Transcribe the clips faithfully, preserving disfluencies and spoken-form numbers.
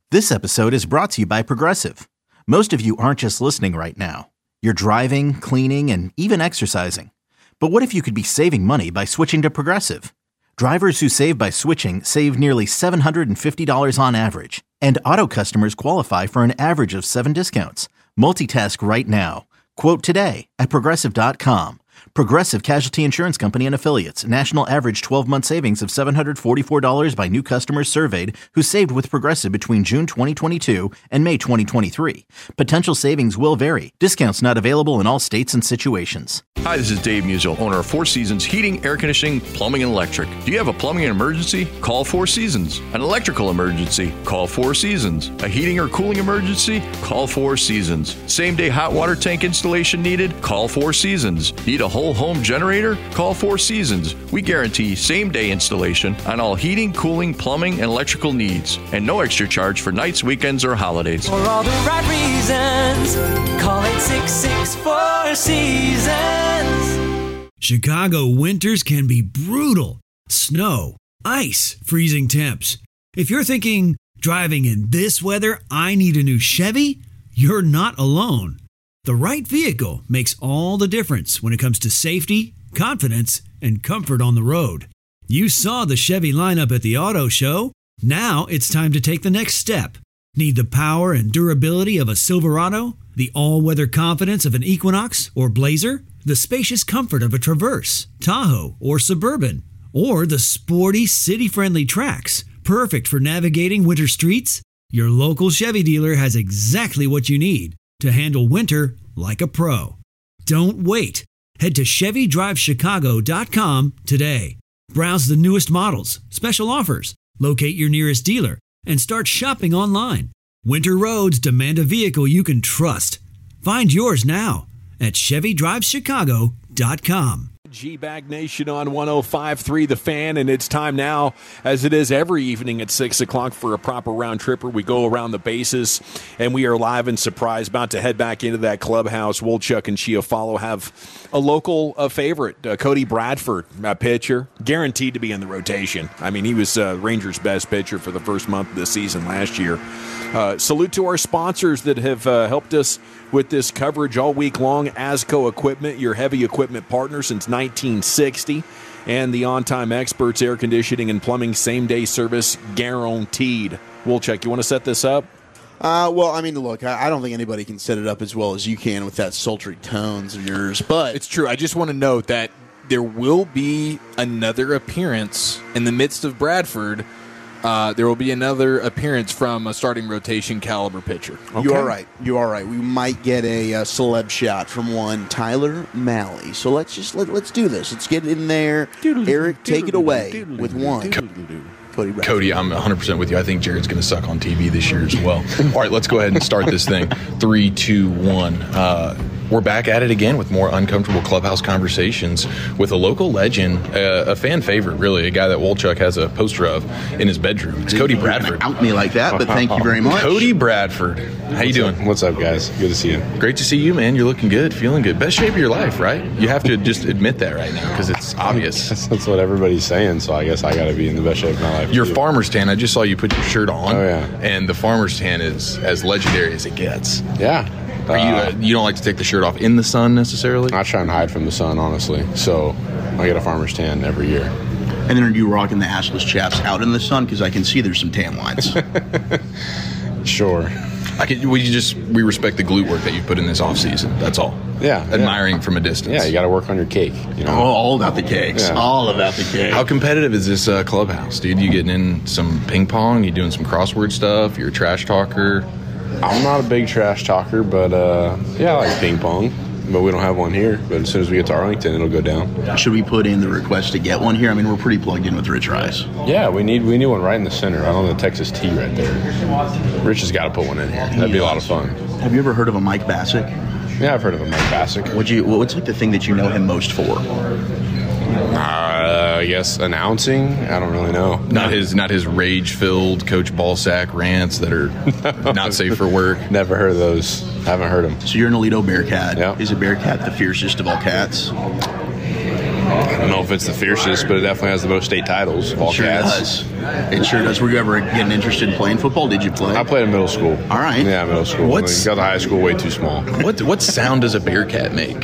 This episode is brought to you by Progressive. Most of you aren't just listening right now. You're driving, cleaning, and even exercising. But what if you could be saving money by switching to Progressive? Drivers who save by switching save nearly seven hundred fifty dollars on average. And auto customers qualify for an average of seven discounts. Multitask right now. Quote today at Progressive dot com. Progressive Casualty Insurance Company and Affiliates. National average twelve-month savings of seven hundred forty-four dollars by new customers surveyed who saved with Progressive between June twenty twenty-two and May twenty twenty-three. Potential savings will vary. Discounts not available in all states and situations. Hi, this is Dave Musial, owner of Four Seasons Heating, Air Conditioning, Plumbing, and Electric. Do you have a plumbing emergency? Call Four Seasons. An electrical emergency? Call Four Seasons. A heating or cooling emergency? Call Four Seasons. Same-day hot water tank installation needed? Call Four Seasons. Need a whole home generator? Call Four Seasons. We guarantee same-day installation on all heating, cooling, plumbing, and electrical needs. And no extra charge for nights, weekends, or holidays. For all the right reasons, call eight six six, four seasons. Chicago winters can be brutal. Snow, ice, freezing temps. If you're thinking, driving in this weather, I need a new Chevy, you're not alone. The right vehicle makes all the difference when it comes to safety, confidence, and comfort on the road. You saw the Chevy lineup at the auto show. Now it's time to take the next step. Need the power and durability of a Silverado? The all-weather confidence of an Equinox or Blazer? The spacious comfort of a Traverse, Tahoe, or Suburban? Or the sporty, city-friendly Trax, perfect for navigating winter streets? Your local Chevy dealer has exactly what you need to handle winter like a pro. Don't wait. Head to Chevy Drive Chicago dot com today. Browse the newest models, special offers, locate your nearest dealer, and start shopping online. Winter roads demand a vehicle you can trust. Find yours now at Chevy Drive Chicago dot com. G-Bag Nation on one oh five point three The Fan, and it's time now, as it is every evening at six o'clock, for a proper round tripper. We go around the bases, and we are live and surprised, about to head back into that clubhouse. Wolchuk and Chiafalo have a local uh, favorite, uh, Cody Bradford, a pitcher, guaranteed to be in the rotation. I mean, he was uh, Rangers' best pitcher for the first month of the season last year. Uh, salute to our sponsors that have uh, helped us with this coverage all week long. Asco Equipment, your heavy equipment partner since nineteen sixty, and the On-Time Experts, air conditioning and plumbing, same-day service guaranteed. Wolchuk, you want to set this up? Uh, well, I mean, look, I, I don't think anybody can set it up as well as you can with that sultry tones of yours, but it's true. I just want to note that there will be another appearance in the midst of Bradford. Uh, there will be another appearance from a starting rotation caliber pitcher. Okay. You are right. You are right. We might get a, a celeb shot from one Tyler Malley. So let's just let, let's do this. Let's get in there. Eric, take it away with one. Cody, Cody, I'm one hundred percent with you. I think Jared's going to suck on T V this year as well. All right, let's go ahead and start this thing. Three, two, one. Uh, we're back at it again with more uncomfortable clubhouse conversations with a local legend, uh, a fan favorite, really, a guy that Wolchuk has a poster of in his bedroom. It's Cody Bradford. Out me like that, but thank you very much. Cody Bradford. How you doing? Up? What's up, guys? Good to see you. Great to see you, man. You're looking good, feeling good. Best shape of your life, right? You have to just admit that right now because it's obvious. That's, that's what everybody's saying, so I guess I got to be in the best shape of my life. Your too. Farmer's tan, I just saw you put your shirt on. Oh, yeah. And the farmer's tan is as legendary as it gets. Yeah. Are you uh, you don't like to take the shirt off in the sun necessarily? I try and hide from the sun, honestly. So I get a farmer's tan every year. And then are you rocking the assless chaps out in the sun? Because I can see there's some tan lines. Sure. I can, we just we respect the glute work that you put in this off season. That's all. Yeah. Admiring yeah. from a distance. Yeah, you got to work on your cake. You know, all, all about the cakes. Yeah. All about the cake. How competitive is this uh, clubhouse, dude? You getting in some ping pong? You doing some crossword stuff? You're a trash talker? I'm not a big trash talker, but uh, yeah, I like ping pong. But we don't have one here. But as soon as we get to Arlington, it'll go down. Should we put in the request to get one here? I mean, we're pretty plugged in with Rich Rice. Yeah, we need we need one right in the center. I don't know the Texas T right there. Rich has got to put one in here. That'd be a lot of fun. Have you ever heard of a Mike Bassick? Yeah, I've heard of a Mike Bassick. What'd you, what's like the thing that you know him most for? Uh, I guess announcing. I don't really know. Not his, not his rage-filled Coach Ballsack rants that are not safe for work. Never heard of those. I haven't heard them. So you're an Aledo Bearcat. Yeah. Is a Bearcat the fiercest of all cats? don't know if it's the fiercest, but it definitely has the most state titles of all Sure cats. does. It sure does. Were you ever getting interested in playing football? Did you play? I played in middle school. All right. Yeah, middle school. What's- Got to high school way too small. What what sound does a bear cat make?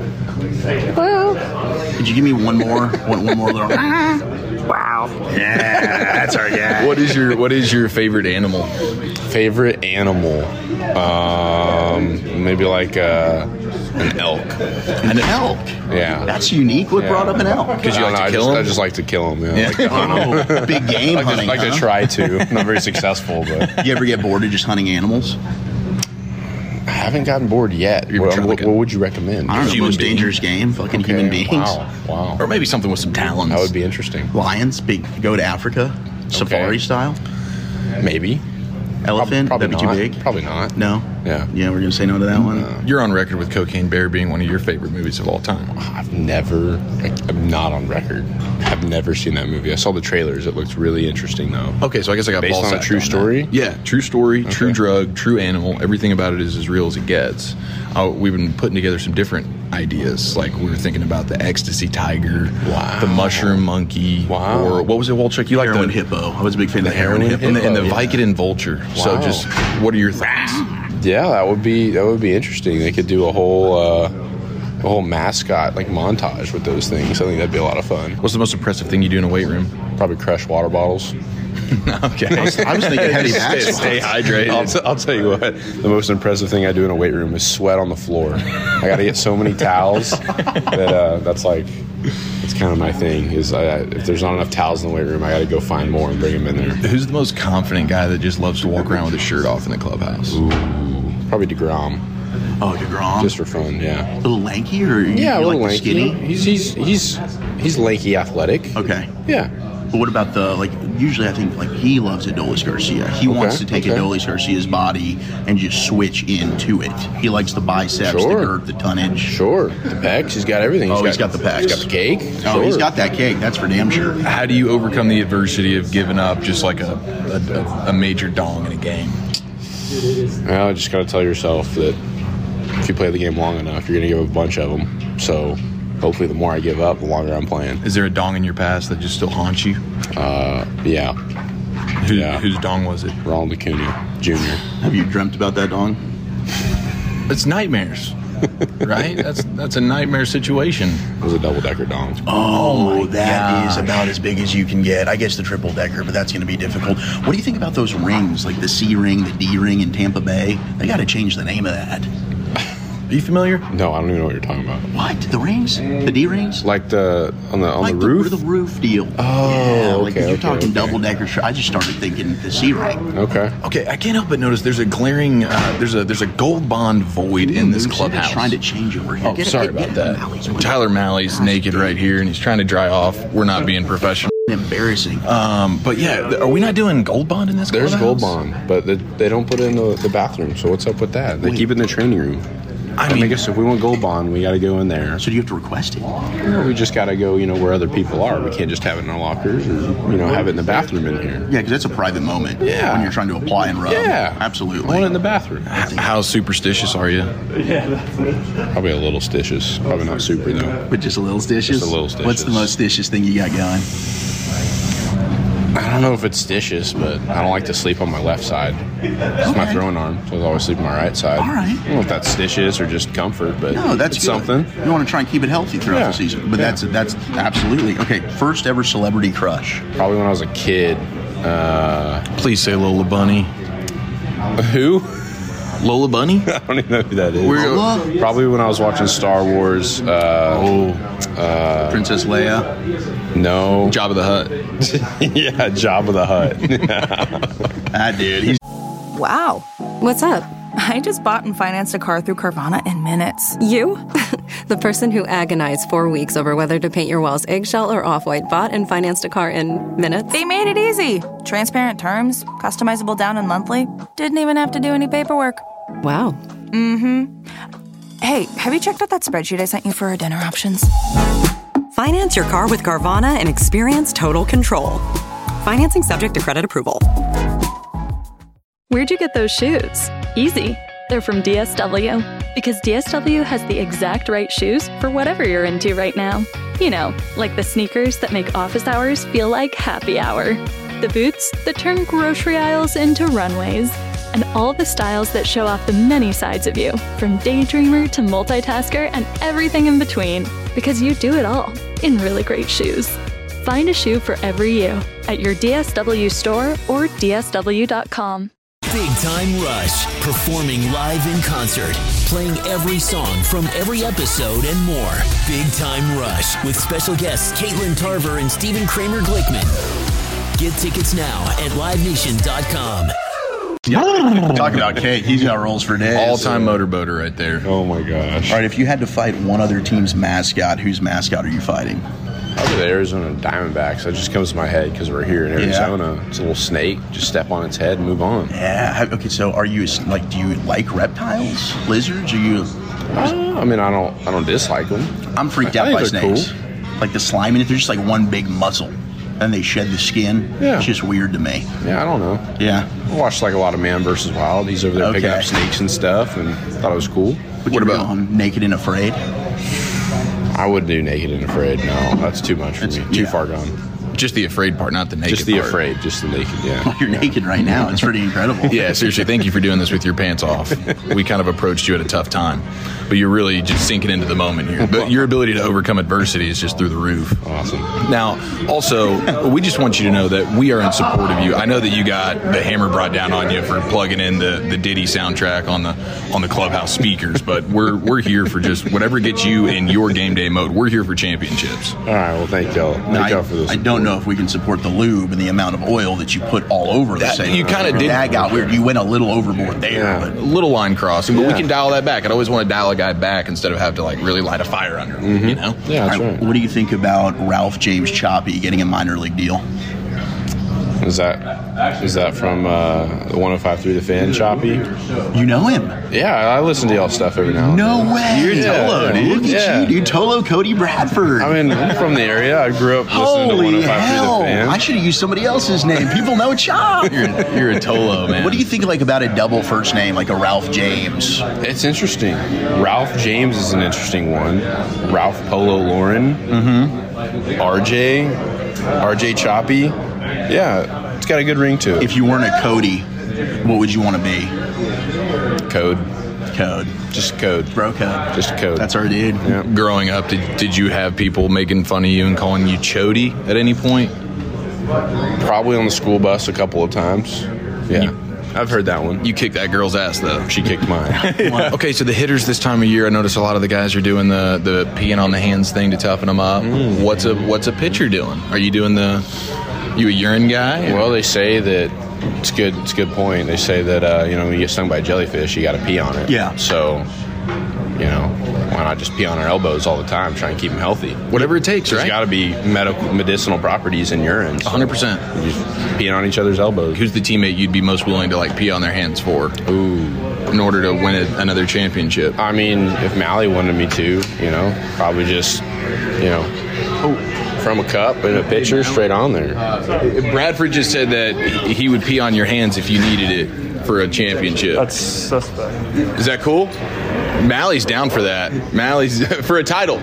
Could you give me one more? One, one more little. Wow. Yeah, that's our guy. What is your what is your favorite animal? Favorite animal? Um, maybe like uh, an elk. An elk. Yeah. That's unique. What Yeah. brought up an elk? Because you I like don't to know, kill I just, them? I just like to kill them. Yeah. Yeah. Like to hunt 'em. Oh, big game like hunting. to, like huh? to try to. Not very successful, but You ever get bored of just hunting animals? I haven't gotten bored yet. You ever What, tried what, like a- what would you recommend? I don't know. Human Most being. dangerous game. Fucking Okay, human beings. Wow. Wow. Or maybe something with some talons. That would be interesting. Lions. Big. Go to Africa. Safari style. Maybe. Elephant. Probably That'd be not. too big. Probably not. No. Yeah. Yeah, we're gonna say no to that one. You're on record with Cocaine Bear being one of your favorite movies of all time. I've never, I'm not on record. I've never seen that movie. I saw the trailers. It looked really interesting, though. Okay, so I guess I got Based ball on a sacked true that. story? Yeah, true story, true drug, true animal. Everything about it is as real as it gets. Uh, we've been putting together some different ideas. Like we were thinking about the ecstasy tiger, Wow. the mushroom monkey, Wow. or what was it, Walchuk? You like Heroin the hippo. I was a big fan of the heroin, heroin hippo. and the, and the Yeah. Vicodin vulture. So Wow. just what are your thoughts? Yeah, that would be that would be interesting. They could do a whole uh, a whole mascot like montage with those things. I think that'd be a lot of fun. What's the most impressive thing you do in a weight room? Probably crush water bottles. Okay, I was, I was thinking heavy back stay, squats. stay hydrated. I'll, t- I'll tell you what. The most impressive thing I do in a weight room is sweat on the floor. I got to get so many towels that uh, that's like that's kind of my thing. Is I, if there's not enough towels in the weight room, I got to go find more and bring them in there. Who's the most confident guy that just loves to walk around with his shirt off in the clubhouse? Probably DeGrom, Oh, DeGrom. just for fun. Yeah. a little lanky or you, Yeah, a you little like the lanky. skinny? He's he's he's he's lanky, athletic. Okay. Yeah. But what about the, like, usually I think, like, he loves Adolis Garcia. He wants to take okay. Adolis Garcia's body and just switch into it. He likes the biceps, Sure. the girth, the tonnage. Sure. The pecs. He's got everything. Oh, he's got the pecs. He's got the cake. Oh, Sure. he's got that cake. That's for damn sure. How do you overcome the adversity of giving up just like a a, a major dong in a game? Well, just got to tell yourself that if you play the game long enough, you're going to give a bunch of them. So hopefully the more I give up, the longer I'm playing. Is there a dong in your past that just still haunts you? Uh, yeah. Who, Yeah. Whose dong was it? Ronald Acuna Junior Have you dreamt about that, dong? It's nightmares, right? That's that's a nightmare situation. It was a double-decker dong. Oh, that is gosh. about as big as you can get. I guess the triple decker, but that's going to be difficult. What do you think about those rings, like the C ring, the D ring in Tampa Bay? They got to change the name of that. Are you familiar? No, I don't even know what you're talking about. What? The rings? The D rings? Like the on the on Like the roof. The, roof deal. Oh, yeah, like okay, you're okay, talking okay. double decker. I just started thinking the C ring. Okay. Okay, I can't help but notice there's a glaring uh, there's a there's a gold bond void in this clubhouse. Trying to change over here. Oh, Get it- sorry get- about get that. Malley's Tyler Malley's naked right here, and he's trying to dry off. We're not being professional. Embarrassing. Um, but yeah, are we not doing gold bond in this? There's clubhouse? gold bond, but they, they don't put it in the, the bathroom. So what's up with that? They Wait. keep it in the training room. I I mean, mean, I guess if we want gold bond, we got to go in there. So do you have to request it? We just got to go, you know, where other people are. We can't just have it in our lockers or, you know, have it in the bathroom in here. Yeah, because that's a private moment. Yeah. When you're trying to apply and rub. Yeah. Absolutely. I want it in the bathroom. how superstitious are you? Probably a little stitious. Probably not super, though. But just a little stitious? Just a little What's the stitious. most stitious thing you got going? I don't know if it's stitious, but I don't like to sleep on my left side. It's my Okay. throwing arm, so I always sleep on my right side. All right. I don't know if that's stitious or just comfort, but No, that's it's good. something. You want to try and keep it healthy throughout Yeah. the season. But Yeah. that's that's absolutely. Okay, first ever celebrity crush. Probably when I was a kid. Uh, Please say Lola Bunny. who? Lola Bunny? I don't even know who that is. Lola? Probably when I was watching Star Wars. Uh, Oh, Princess Leia. no. Jabba the Hutt. yeah, Jabba the Hutt. That dude. He's Wow. What's up? I just bought and financed a car through Carvana in minutes. You? The person who agonized four weeks over whether to paint your walls eggshell or off-white bought and financed a car in minutes? They made it easy. Transparent terms, customizable down and monthly. Didn't even have to do any paperwork. Wow. Mm-hmm. Hey, have you checked out that spreadsheet I sent you for our dinner options? Finance your car with Carvana and experience total control. Financing subject to credit approval. Where'd you get those shoes? Easy. They're from D S W. Because D S W has the exact right shoes for whatever you're into right now. You know, like the sneakers that make office hours feel like happy hour. The boots that turn grocery aisles into runways. And all the styles that show off the many sides of you, from daydreamer to multitasker and everything in between. Because you do it all in really great shoes. Find a shoe for every you at your D S W store or D S W dot com. Big Time Rush, performing live in concert, playing every song from every episode and more. Big Time Rush with special guests Caitlin Tarver and Stephen Kramer Glickman. Get tickets now at live nation dot com. Talk about Kate. He's got rolls for days. All-time motorboater right there. Oh, my gosh. All right, if you had to fight one other team's mascot, whose mascot are you fighting? Probably the Arizona Diamondbacks. That just comes to my head because we're here in Arizona. Yeah. It's a little snake. Just step on its head and move on. Yeah. Okay, so are you, like, do you like reptiles? Lizards? Are you... Uh, I mean, I don't I don't dislike them. I'm freaked I, out I by snakes. Cool. Like the slime in it, they're just like one big muzzle. And they shed the skin. Yeah. It's just weird to me. Yeah, I don't know. Yeah. I watched like a lot of Man versus Wild. He's over there Okay. picking up snakes and stuff, and thought it was cool. What, what about on Naked and Afraid? I wouldn't do Naked and Afraid. No, that's too much for It's- me. Too yeah. far gone. Just the afraid part, not the naked Just the part. afraid, just the naked, yeah. Well, you're naked right now. It's pretty incredible. Yeah, seriously, thank you for doing this with your pants off. We kind of approached you at a tough time, but you're really just sinking into the moment here. But your ability to overcome adversity is just through the roof. Awesome. Now, also, we just want you to know that we are in support of you. I know that you got the hammer brought down on you for plugging in the, the Diddy soundtrack on the on the clubhouse speakers, but we're we're here for just whatever gets you in your game day mode. We're here for championships. All right, well, thank y'all. Thank Now, y'all I, for this. I don't know if we can support the lube and the amount of oil that you put all over the That- same. you kinda did- That got weird. You went a little overboard there. Yeah. But A little line crossing, but we Yeah. can dial that back. I'd always want to dial a guy back instead of have to like really light a fire under him, you know? Yeah, that's All right, right. what do you think about Ralph James Choppy getting a minor league deal? Is that is that from uh, the one oh five point three The Fan, Choppy? You know him? Yeah, I listen to y'all stuff every now and No then. way. You're Yeah, Tolo, yeah. dude. Look at Yeah. you, dude. Tolo Cody Bradford. I mean, I'm from the area. I grew up listening to Holy one oh five point three hell. The Fan. I should have used somebody else's name. People know Chop. You're, you're a Tolo, man. What do you think like about a double first name, like a Ralph James? It's interesting. Ralph James is an interesting one. Ralph Polo Lauren. Mm-hmm. R J. R J Choppy. Yeah, it's got a good ring to it. If you weren't a Cody, what would you want to be? Code. Code. Just code. Bro code. Just code. That's our dude. Yeah. Growing up, did, did you have people making fun of you and calling you Chody at any point? Probably on the school bus a couple of times. Yeah. I've heard that one. You kicked that girl's ass, though. She kicked mine. Okay, so the hitters this time of year, I notice a lot of the guys are doing the, the peeing on the hands thing to toughen them up. Mm. What's a what's a pitcher doing? Are you doing the you a urine guy? Well, they say that it's good. It's a good point. They say that uh, you know when you get stung by a jellyfish, you got to pee on it. Yeah. So, you know, why not just pee on our elbows all the time, try and keep them healthy? Whatever it takes, There's right? got to be medical medicinal properties in urine. So one hundred percent. you just peeing on each other's elbows. Who's the teammate you'd be most willing to like pee on their hands for? Ooh. In order to win a, another championship? I mean, if Mally wanted me to, you know, probably just, you know, from a cup and a pitcher straight on there. Bradford just said that he would pee on your hands if you needed it for a championship. That's suspect. Is that cool? Mally's down for that. Mally's for a title.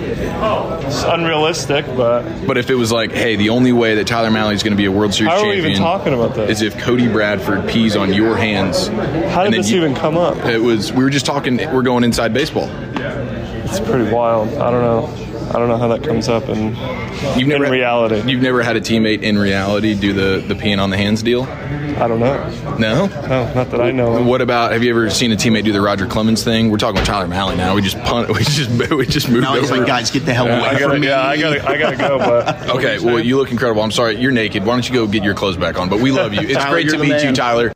It's unrealistic, but But if it was like, hey, the only way that Tyler Malley's going to be a World Series how are we champion even talking about this? is if Cody Bradford pees on your hands. How did this even come up? It was. We were just talking. We're going inside baseball. It's pretty wild. I don't know. I don't know how that comes up in, You've never in reality. You've never had a teammate in reality do the the peeing on the hands deal. I don't know. No, no, not that I know. What about? Have you ever seen a teammate do the Roger Clemens thing? We're talking about Tyler Malley now. We just punt. We just we just moved Now he's over. like, guys, get the hell Yeah, away I gotta, from me. yeah, I gotta, I gotta go. But Okay, well, you look incredible. I'm sorry, you're naked. Why don't you go get your clothes back on? But we love you. It's Tyler, great you're to the meet man. you, Tyler.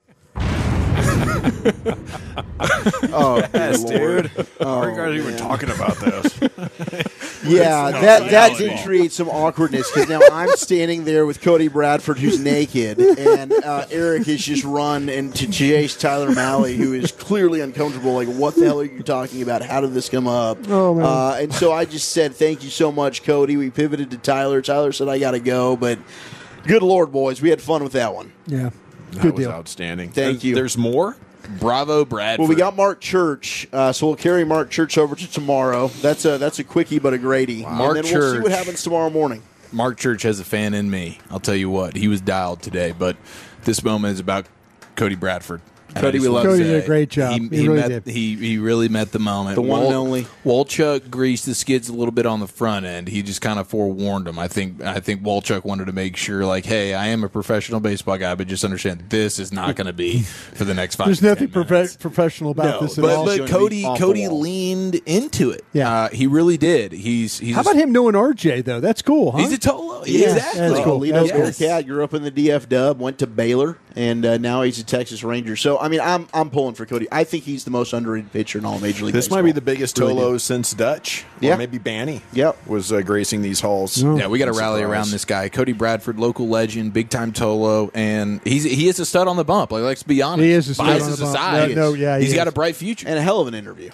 Oh, Yes, Lord. dude. Oh, Why are you guys even man. talking about this? Yeah, It's that not that reality. did create some awkwardness because now I'm standing there with Cody Bradford, who's naked, and uh, Eric has just run and to chase Tyler Malley, who is clearly uncomfortable. Like, what the hell are you talking about? How did this come up? Oh, man. Uh, and so I just said, "Thank you so much, Cody." We pivoted to Tyler. Tyler said, "I got to go," but good Lord, boys, we had fun with that one. Yeah. That Good was deal. outstanding. Thank There's- you. There's more? Bravo, Bradford. Well, we got Mark Church, uh, so we'll carry Mark Church over to tomorrow. That's a that's a quickie but a Grady. Wow. Mark and then we'll Church. see what happens tomorrow morning. Mark Church has a fan in me. I'll tell you what. He was dialed today, but this moment is about Cody Bradford. Cody, we love Cody did a great job. He, He he, really met, did. he he really met the moment. The one and Wal- only. Walchuk greased the skids a little bit on the front end. He just kind of forewarned him. I think I think Walchuk wanted to make sure, like, hey, I am a professional baseball guy, but just understand this is not going to be for the next five. There's to nothing ten profe- professional about No, this at but, all. but Cody Cody leaned into it. Yeah. uh, he really did. He's he's How about him knowing R J, though? That's cool, huh? He's a Tolo. Yeah, Exactly. That's cool. Toledo's That's cool. Bearcat, grew up in the D F W, went to Baylor, and uh, now he's a Texas Ranger. So, I mean, I'm I'm pulling for Cody. I think he's the most underrated pitcher in all Major League This Baseball. might be the biggest Really Tolo do. since Dutch. Yeah. Or maybe Banny Yep. was uh, gracing these halls. Yeah, we got to No rally surprise. around this guy, Cody Bradford, local legend, big time Tolo, and he's he is a stud on the bump. Like, let's be honest, He is a stud Bias on the bump. aside, No, no, yeah, he he's got is. a bright future. And a hell of an interview.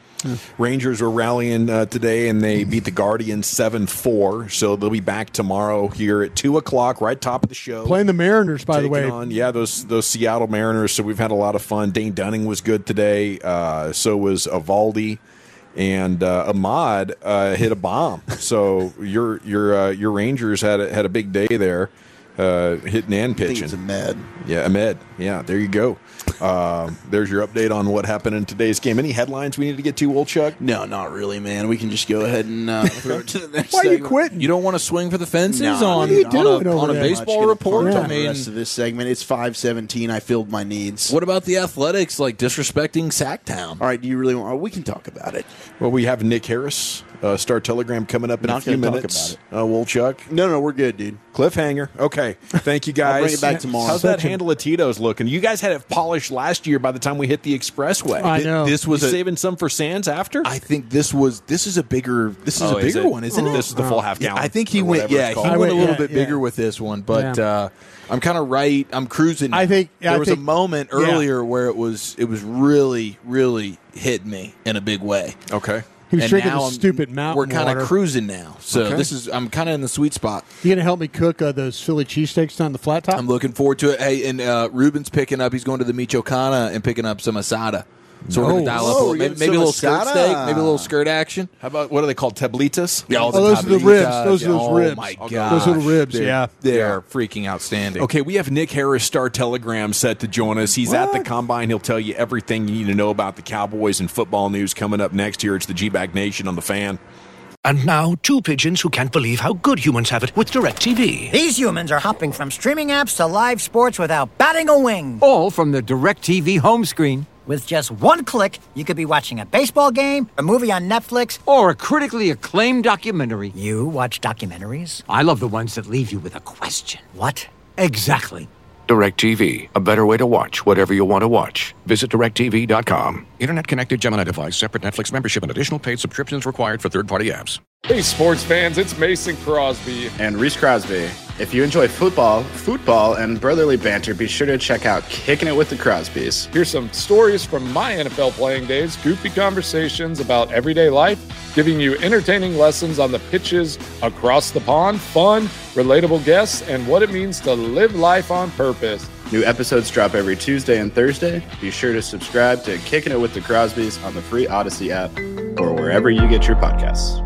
Rangers were rallying uh, today, and they beat the Guardians seven four. So they'll be back tomorrow here at two o'clock, right top of the show. Playing the Mariners, by the Taking way. on, yeah, those those Seattle Mariners. So we've had a lot of fun. Dane Dunning was good today. Uh, so was Evaldi, and uh, Ahmad uh, hit a bomb. So your your uh, your Rangers had a, had a big day there, uh, hitting and I think pitching. it's Ahmed. Yeah, Ahmed. Yeah, there you go. Um, there's your update on what happened in today's game. Any headlines we need to get to, Wolchuk? No, not really, man. We can just go ahead and uh, throw it to the next Why are you segment. quitting? You don't want to swing for the fences No, on, what are you on doing a, over on a there? baseball Gonna report. punt I on the mean, rest of this segment. It's five seventeen. I filled my needs. what about the Athletics like disrespecting Sacktown? All right, do you really want? We can talk about it. Well, we have Nick Harris, uh, Star Telegram, coming up in Not a few gonna talk minutes. about Uh, Wolchuk. No, no, we're good, dude. Cliffhanger. Okay. Thank you, guys. I'll bring it back tomorrow. How's that Such a- handle of Tito's looking? You guys had it polished last year by the time we hit the expressway. I know. This was You a, saving some for Sands after? I think this was this is a bigger this is Oh, a is bigger it? one, isn't it? This is the full half Yeah, gallon. I think he or went. whatever Yeah, it's he called. I went a went- little yeah, bit yeah. bigger with this one, but Yeah. uh, I'm kind of right. I'm cruising. Now. I think- I there was think- a moment yeah. earlier where it was it was really really hit me in a big way. Okay. He was And drinking now the I'm- stupid mountain We're kind water. of cruising now, so Okay. this is I'm kind of in the sweet spot. You going to help me cook uh, those Philly cheesesteaks on the flat top? I'm looking forward to it. Hey, and uh, Ruben's picking up. He's going to the Michoacana and picking up some asada. So we're Oh. gonna dial up a Oh, little, we're maybe, getting maybe a some little skirt asada. steak, maybe a little skirt action. How about, what are they called? Tablitas? Yeah, all the Oh, those are the tablitas. ribs. Those are those oh, ribs. my Those gosh. little ribs, They're- yeah. They're freaking outstanding. Okay, we have Nick Harris, Star Telegram, set to join us. He's at the Combine. He'll tell you everything you need to know about the Cowboys and football news coming up next here. It's the G-Bag Nation on the Fan. And now, two pigeons who can't believe how good humans have it with DirecTV. These humans are hopping from streaming apps to live sports without batting a wing. All from the DirecTV home screen. With just one click, you could be watching a baseball game, a movie on Netflix, or a critically acclaimed documentary. You watch documentaries? I love the ones that leave you with a question. What? Exactly. DirecTV, a better way to watch whatever you want to watch. Visit direct T V dot com. Internet connected Gemini device, separate Netflix membership, and additional paid subscriptions required for third-party apps. Hey, sports fans, it's Mason Crosby. And Reese Crosby. If you enjoy football, football, and brotherly banter, be sure to check out Kicking It with the Crosbys. Here's some stories from my N F L playing days, goofy conversations about everyday life, giving you entertaining lessons on the pitches across the pond, fun, relatable guests, and what it means to live life on purpose. New episodes drop every Tuesday and Thursday. Be sure to subscribe to Kicking It with the Crosbys on the free Odyssey app or wherever you get your podcasts.